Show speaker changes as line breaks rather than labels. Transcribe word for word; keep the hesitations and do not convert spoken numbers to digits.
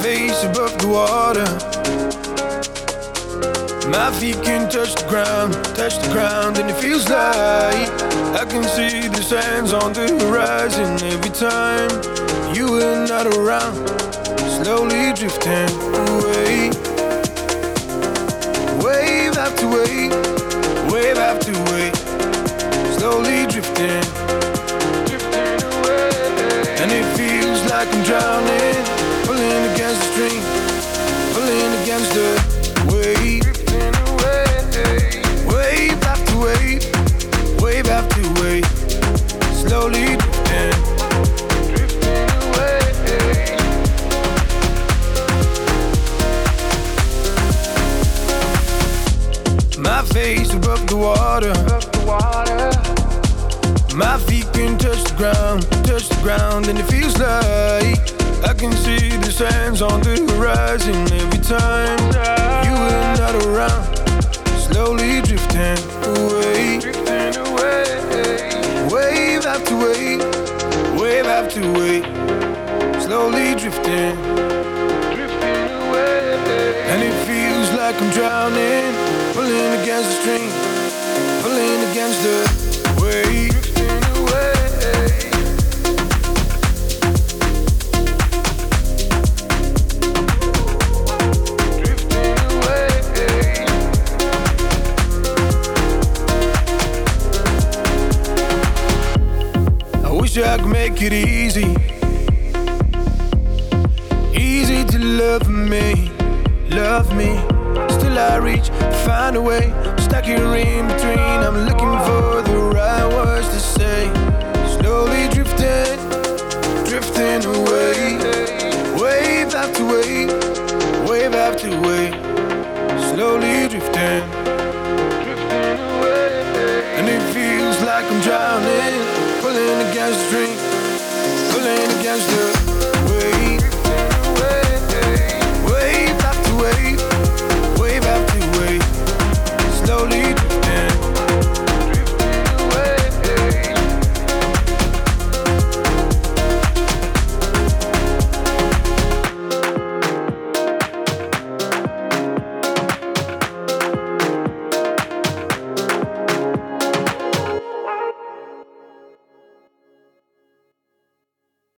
face above the water. My feet can touch the ground, touch the ground, and it feels like I can see the sands on the horizon every time you are not around. Slowly drifting away, wave after wave, wave after wave, slowly drifting, drifting away. And it feels like I'm drowning, pulling against the stream, pulling against the wave, drifting away. Wave after wave, wave after wave, slowly drifting, drifting away. My face above the water, above the water. My feet can touch the ground, touch the ground, and it feels like I can see the sands on the horizon every time you are not around. Slowly drifting away, drifting away. Wave after wave, wave after wave, slowly drifting, drifting away. And it feels like I'm drowning, pulling against the stream, pulling against the wave, drifting away. Drifting away. I wish I could make it easy, easy to love me, love me. Still I reach, find a way, stuck here